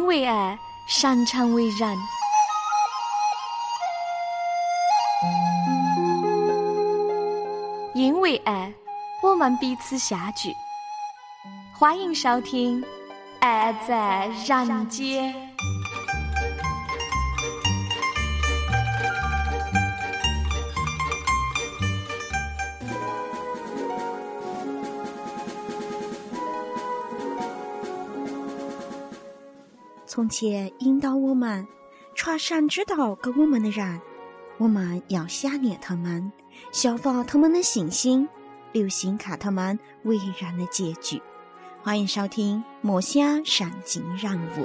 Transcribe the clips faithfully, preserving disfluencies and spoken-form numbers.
为爱，擅长为人。因为爱，我们彼此相聚。欢迎收听《爱在人间》。 从前引导我们传神之道给我们的人，我们要想念他们，效仿他们的信心，留心看他们为人的结局。欢迎收听默想圣经人物。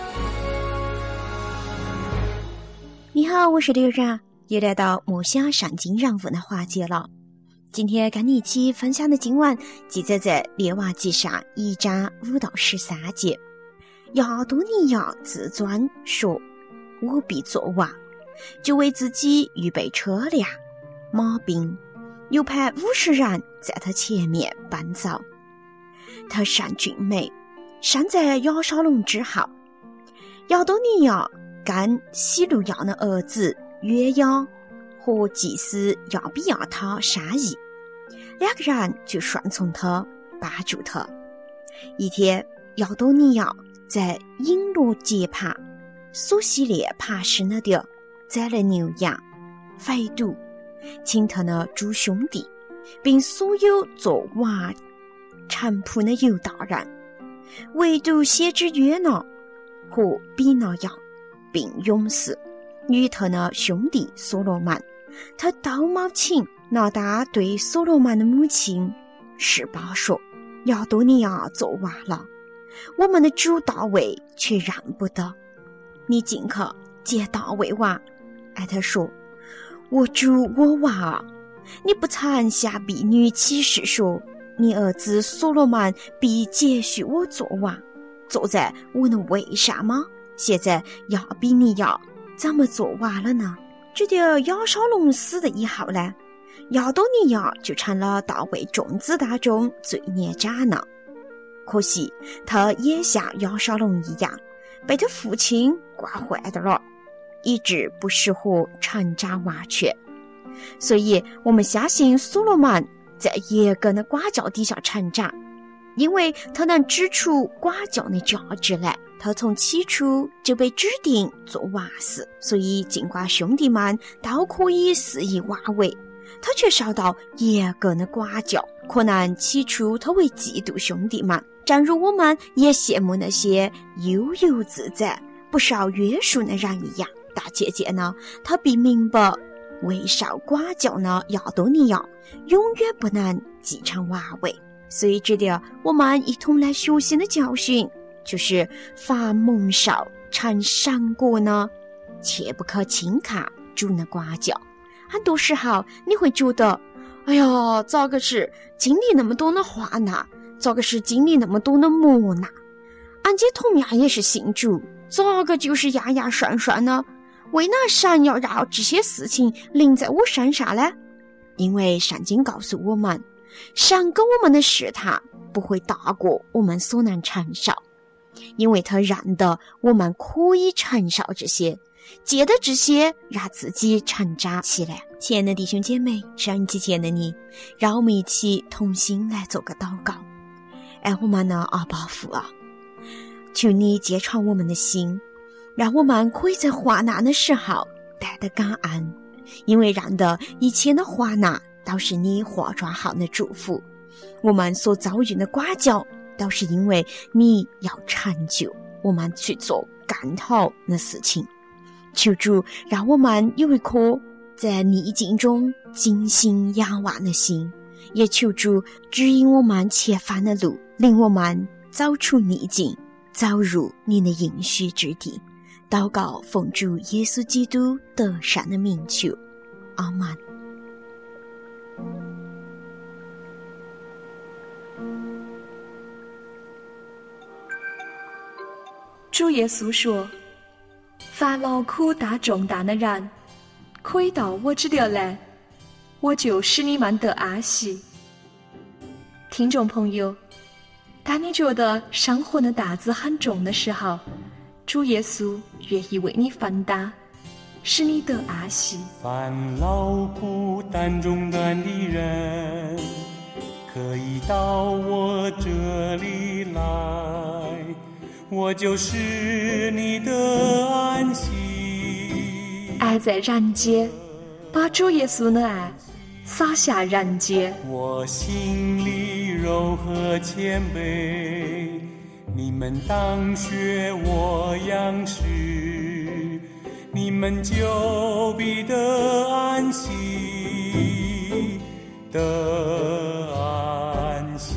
你好，我是刘然，又来到默想圣经人物的环节了。今天跟你一起分享的经文记载在列王记上一章五到十三节。亚多尼亚自尊说，我必作王，就为自己预备车辆马兵，又派五十人在他前面奔走。他善俊美，生在亚沙龙之后。亚多尼亚跟西路亚的儿子约押和祭司亚比亚他商议，两个人就顺从他，帮助他。一天，亚多尼亚在引罗街旁索西列爬石那地宰了牛羊肥犊，请他的诸兄弟并所有做王臣仆的犹大人，唯独先知约拿和比拿雅并勇士与他的兄弟所罗门，他都没请拿达对所罗门的母亲示巴说，亚多尼亚做王了，我们的主大卫却让不得，你进去见大卫王。艾特说，我主我王啊，你不曾向婢女起誓说，你儿子所罗门必接续我做王，坐在我的位上吗？现在亚比尼亚怎么做王了呢？直到亚沙龙死的以后呢，亚多尼亚就成了大卫众子当中最年长了。可惜他也像亚沙龙一样，被他父亲惯坏的了，以致不适合成长完全。所以我们相信所罗门在严格的管教底下成长，因为他能指出管教的价值来。他从起初就被指定做王嗣，所以尽管兄弟们都可以肆意妄为，他却受到严格的管教。可能起初他会嫉妒兄弟们，正如我们也羡慕那些悠游自在不受约束的人一样，但渐渐呢，他必明白未受管教的亚多尼亚永远不能继承王位。所以值得我们一同来学习的教训就是，凡蒙受成神果呢，切不可轻看主的管教。很多时候你会觉得，哎呀，咋个是经历那么多的患难，咋个是经历那么多的磨难，俺姐同样也是信主，咋个就是样样顺顺呢？为哪神要让这些事情临在我身上呢？因为圣经告诉我们，神给我们的试探不会大过我们所能承受，因为他认得我们可以承受这些，借着这些让自己成长起来。亲爱的弟兄姐妹，收音机前的你，让我们一起同心来做个祷告。爱我们的阿爸父啊，求你揭穿我们的心，让我们可以在患难的时候带着感恩，因为认得一切的患难都是你化妆后的祝福。我们所遭遇的管教都是因为你要成就我们去做更好的事情。求主让我们有一颗在逆境中静心仰望的心，也求主指引我们前方的路，令我们走出逆境，走入你的应许之地。祷告奉主耶稣基督得胜的名求，阿们。 主耶稣说，凡劳苦担重担的人，可以到我这里来，我就使你们得安息。听众朋友，当你觉得生活的担子很重的时候， 主耶稣愿意为你分担，使你得安息。 烦劳苦担重担的人，可以到我这里来，我就是你的安息。 爱在人间，把主耶稣的爱洒下人间。 我心里柔和谦卑，你们当学我样式，你们就必得安息，得安息。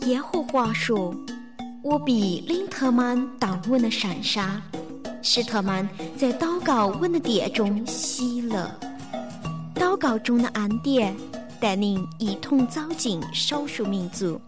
耶和华说，我必领他们到我的山上，使他们在祷告我的殿中喜乐。祷告中的恩典带领一同走进少数民族。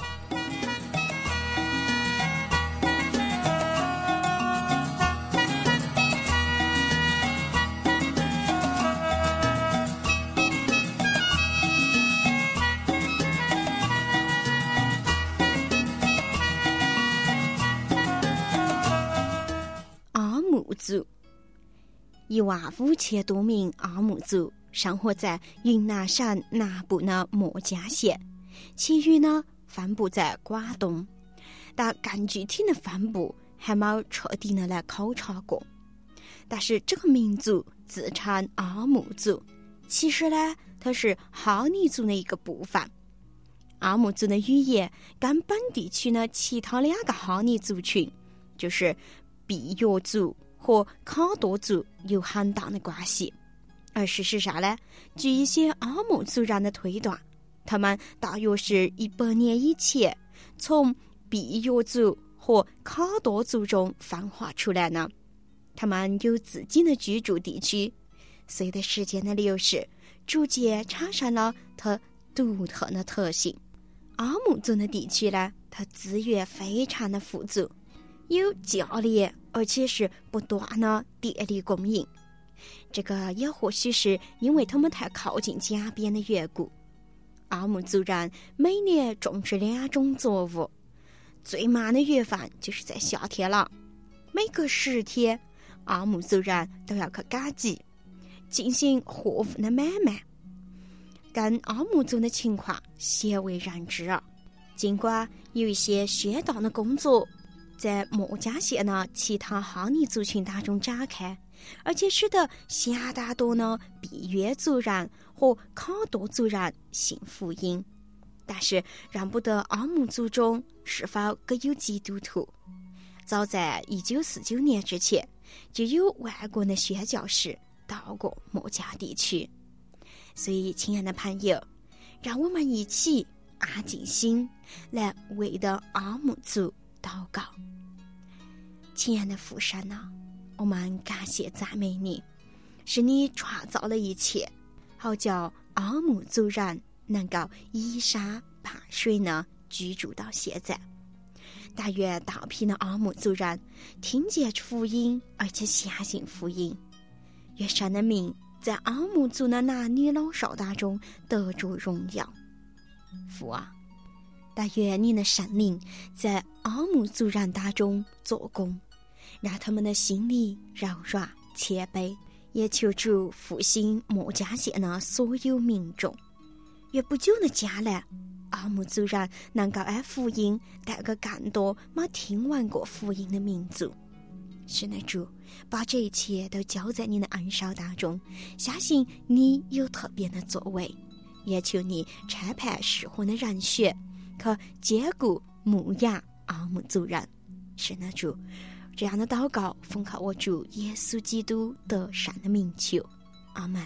阿姆族，一万五千多名阿姆族生活在云南省南部的墨家县，其余呢分布在广东，但更具体的分布还没彻底的来考察过。但是这个民族自称阿姆族，其实呢它是哈尼族的一个部分。阿姆族的语言跟本地区的其他两个哈尼族群，就是毕约族和卡多族有很大的关系。而事实上呢，据一些阿姆族人的推断，他们大约是一百年以前从毕约族和卡多族中分化出来的。他们有自己的居住地区，随着时间的流逝，逐渐产生了它独特的特性。阿姆族的地区呢，它资源非常的富足，有价廉而且是不断的电力供应。这个也或许是因为他们太靠近江边的缘故。阿姆族人每年种植两种作物，最慢的月份就是在夏天了。每隔十天，阿姆族人都要去赶集，进行货物的买卖。跟阿姆族的情况鲜为人知啊。尽管有一些宣道的工作在墨家县的其他哈尼族群当中展开，而且使得相当多的毕约族人和卡多族人信福音，但是认不得阿姆族中是否各有基督徒。早在一九四九年之前，就有外国的宣教士到过墨家地区。所以亲爱的朋友，让我们一起安静心来为的阿姆族祷告。亲爱的父神啊，我们感谢赞美你，是你创造了一切，好叫阿姆族人能够依山傍水呢居住到现在。但愿大批的阿姆族人听见福音，而且相信福音。愿神的名在阿姆族的男女老少当中得着荣耀。父啊，但愿你的圣灵在阿姆族人当中做工，让他们的心里柔软谦卑。也求主复兴墨家县的所有民众。愿不久的将来，阿姆族人能够按福音带给更多没听闻过福音的民族。是的主，把这一切都交在你的恩手当中，相信你有特别的作为。也求你差派适合的人选，可兼顾牧养阿姆族人。是的主，这样的祷告奉靠我主耶稣基督得胜的名求，阿们。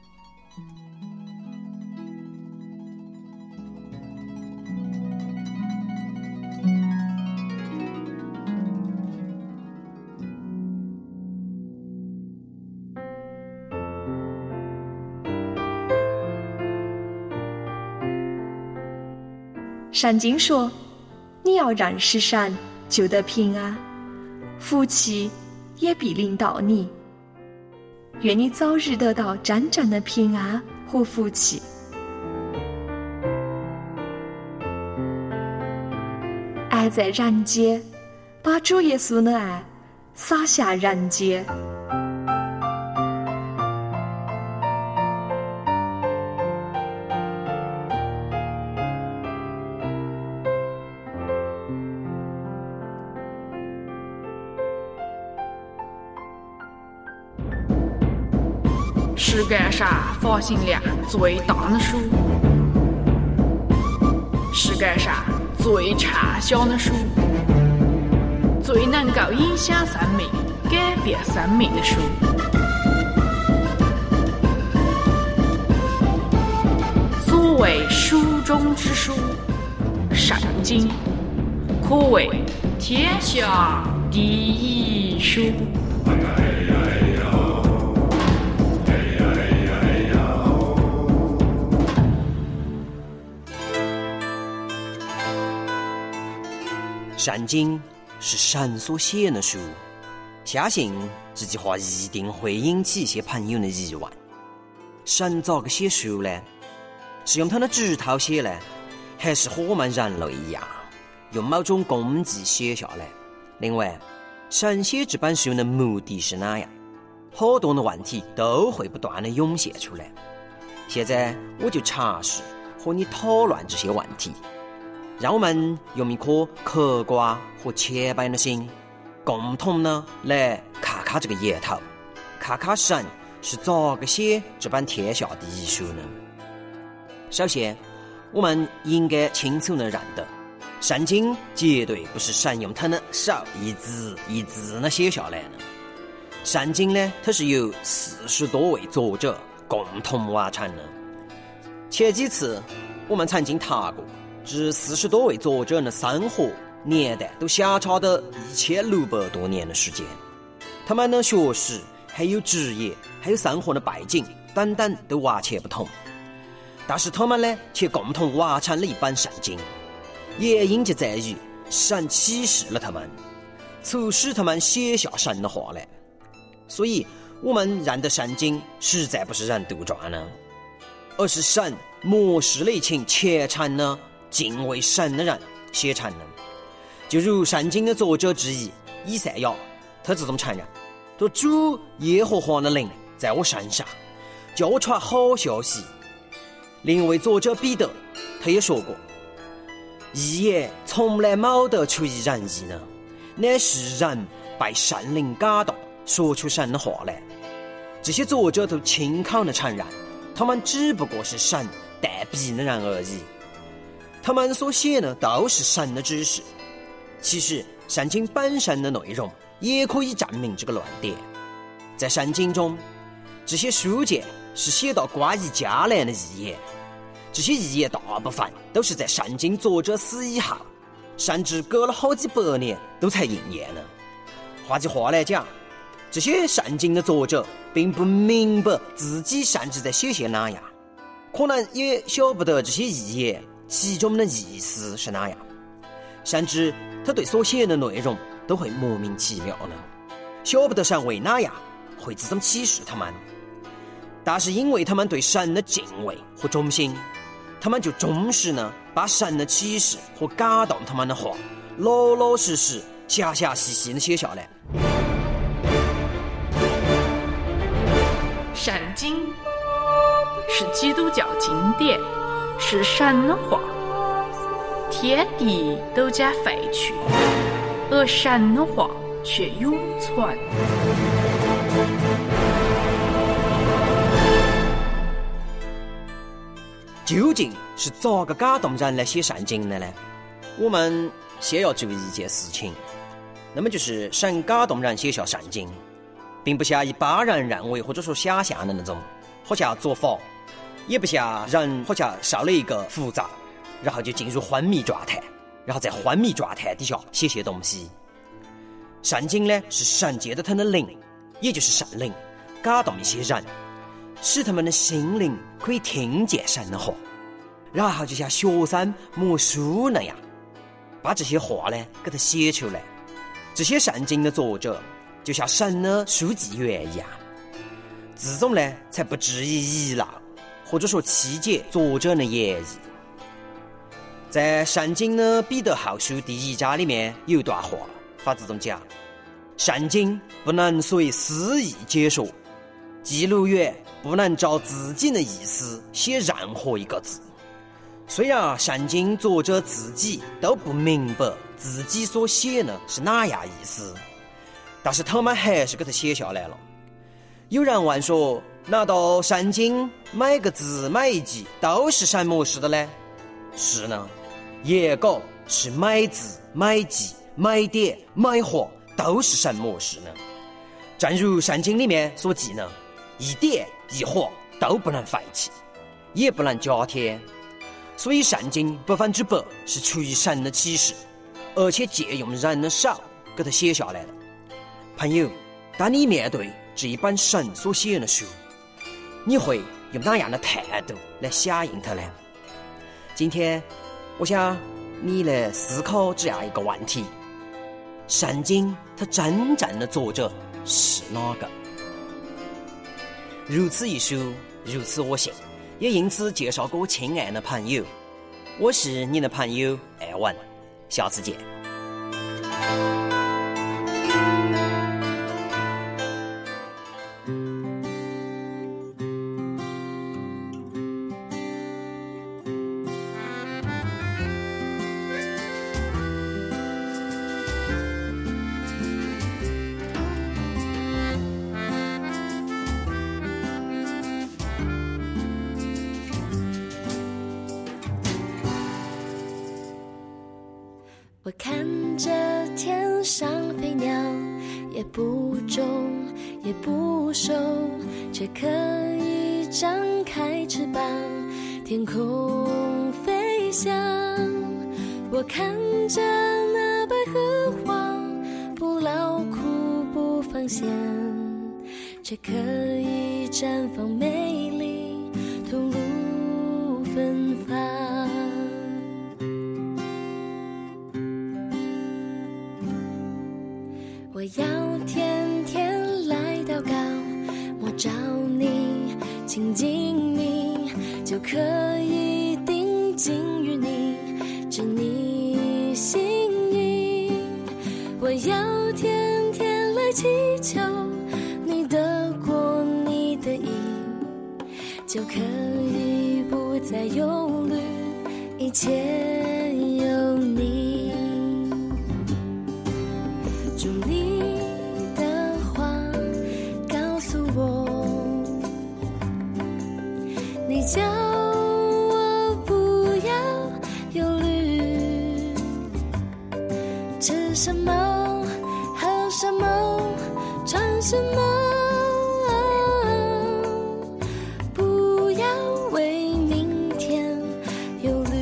圣经说，你要认识神，就得平安，福气也必临到你。愿你早日得到真正的平安和福气。爱在人间，把主耶稣的爱洒下人间。 世界上发行量最大的书，世界上最畅销的书，最能够影响生命、改变生命的书。所谓书中之书，圣经。 可谓天下第一书。 圣经是神所写的书，相信这句话一定会引起一些朋友的疑问。神咋个写书呢？是用他的指头写呢，还是和我们人类一样用某种工具写下来？另外，神写这本书的目的是哪样？好多的问题都会不断的涌现出来。现在我就尝试和你讨论这些问题，让我们用一颗客观和谦卑的心，共同呢来看看这个源头，看看神是咋个写这本天下第一书呢？首先，我们应该清楚地认得，圣经绝对不是神用他的手一字一字地写下来的。圣经呢，它是由四十多位作者共同完成的。前几次我们曾经谈过，这四十多位作者的生活年代都相差的一千六百多年的时间，他们的学识、还有职业、还有生活的背景等等都完全不同。但是他们呢，却共同完成了一本圣经，原因就在于神启示了他们，促使他们写下神的话来。所以我们认得圣经实在不是人杜撰呢，而是神漠视了一群虔诚的敬畏神的人写成的。就如圣经的作者之一以赛亚，他这种承认，说主耶和华的灵在我身上，叫我传好消息。另一位作者彼得，他也说过，义言从来冇得出于人意呢，乃是人被圣灵感动，说出神的话来。这些作者都亲口的承认，他们只不过是神带笔的人而已，他们所写的都是神的指示。其实圣经本身的内容也可以证明这个论点。在圣经中，这些书简是写到关于迦南的预言，这些预言大部分都是在圣经作者死以后，甚至隔了好几百年都才应验呢。换句话来讲，这些圣经的作者并不明白自己甚至在写些哪样，可能也晓不得这些预言其中的意思是哪样，甚至他对所写的内容都会莫名其妙呢，晓不得神为哪样会这种启示他们。但是因为他们对神的敬畏和忠心，他们就忠实呢把神的启示和感动他们的话老老实实详详细细的写下来。 圣经是基督教经典，是神的话，天地都将废去，而神的话却永存。 究竟是咋个感动人来写圣经的呢？我们先要注意一件事情，那么就是神感动人写下圣经，并不像一般人认为或者说想象的那种，好像做法，也不像人好像受了一个符咒，然后就进入昏迷状态，然后在昏迷状态底下写些东西。圣经呢，是神借着他的灵，也就是圣灵，感动一些人，使他们的心灵可以听见神的话，然后就像学生默书那样，把这些话呢给他写出来。这些圣经的作者就像神的书记员一样，这种呢才不至于遗漏或者说曲解作者的言意。在圣经的彼得后书第一章里面有一段话，法子中讲，圣经不能随私意解说，记录员不能照自己的意思写任何一个字。虽然圣经作者自己都不明白自己所写的是哪样意思，但是他们还是给他写下来了。有人问说，难道圣经每个字每一句都是神默示的呢？是呢，严格是每字每句每点每画都是神默示的。正如圣经里面所记的，一点一画都不能废弃，也不能加添。所以圣经百分之百是出于神的启示， 而且借用人的手给它写下来了。朋友，当你面对这一本神所写的书，你会用哪样的态度来响应它呢？今天我想你来思考这样一个问题：圣经它真正的作者是哪个？如此一书，如此我信，也因此介绍给我亲爱的朋友。我是你的朋友艾文，下次见。 我看着天上飞鸟，也不种也不收，却可以张开翅膀，天空飞翔。我看着那百合花，不劳苦不放闲，却可以绽放美丽，吐露芬芳。我要天天来祷告，摸着你，亲近你，就可以定睛于你，知你心意。我要天天来祈求，你得过你的意，就可以不再忧虑，一切有你。主你的话告诉我，你叫我不要忧虑，吃什么喝什么穿什么，不要为明天忧虑。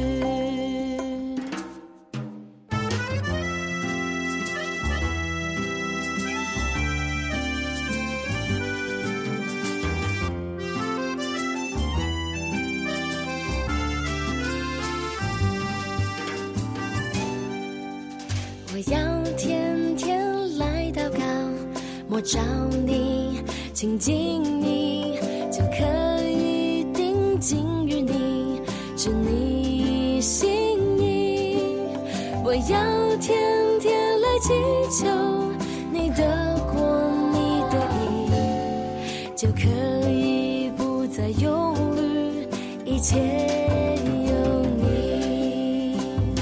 我要天天来祷告，摸着你，亲近你，就可以定睛于你，知你心意。我要天天来祈求，你得过你的意，就可以不再忧虑，一切有你。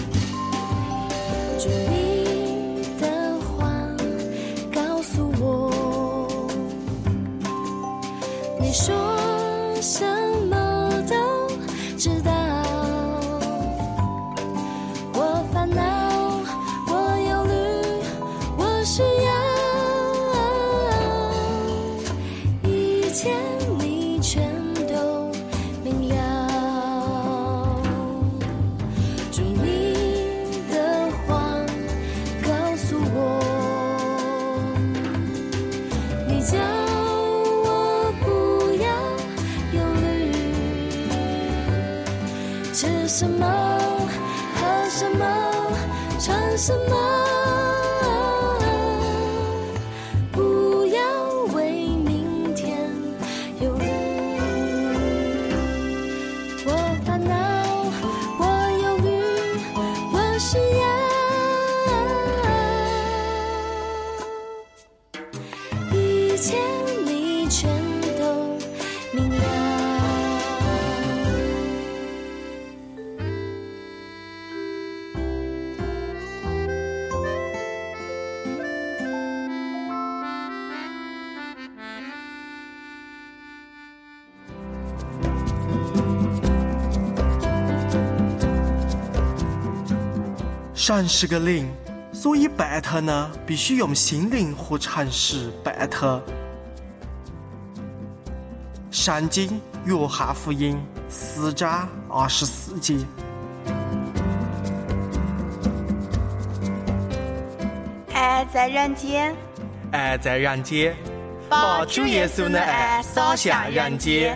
主你的话告诉我，你说什么都知道。我烦恼，我忧虑，我需要，一切你全都明了。主你的话告诉我，你叫我不要忧虑，吃什么喝什么穿什么，不要为明天忧虑。我烦恼，我忧虑，我需要，一切你全都明了。 神是个灵，所以拜他呢，必须用心灵和诚实拜他。圣经约翰福音四章二十四节。 爱在人间， 爱在人间，把主耶稣的爱洒向人间。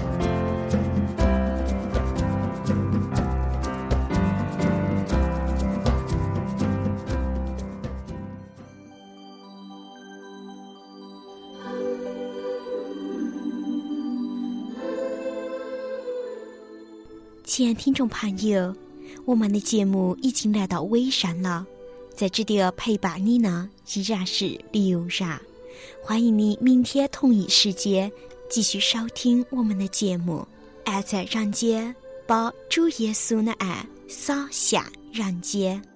亲爱听众朋友，我们的节目已经来到尾声了，在这里陪伴你呢依然是刘然，欢迎你明天同一时间继续收听我们的节目。爱在人间，把主耶稣的爱洒向人间。